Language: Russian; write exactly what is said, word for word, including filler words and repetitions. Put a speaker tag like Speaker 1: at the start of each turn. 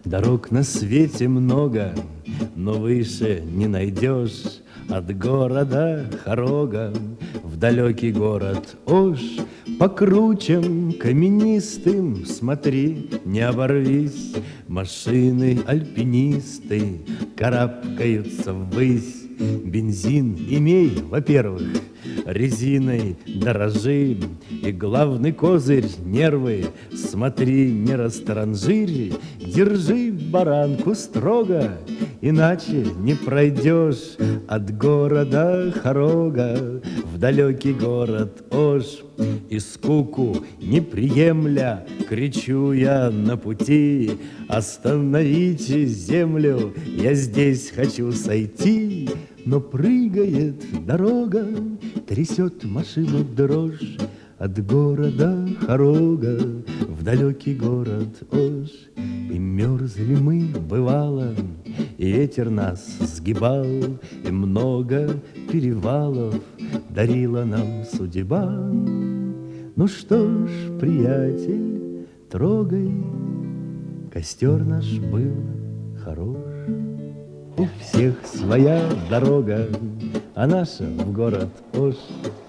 Speaker 1: Дорог на свете много, но выше не найдешь. От города Хорога в далекий город Ош. По кручам каменистым смотри, не оборвись. Машины альпинисты карабкаются ввысь. Бензин имей, во-первых, резиной дорожи. И главный козырь — нервы, смотри, не растранжирь. Держи баранку строго, иначе не пройдешь от города Хорога в далекий город Ош. И скуку не приемля, кричу я на пути: остановите землю, я здесь хочу сойти. Но прыгает дорога, трясет машину дрожь от города Хорога в далекий город Ош. И мерзли мы, бывало, и ветер нас сгибал, и много перевалов дарила нам судьба. Ну что ж, приятель, трогай, костер наш был хорош. У всех своя дорога, а наша в город Ош.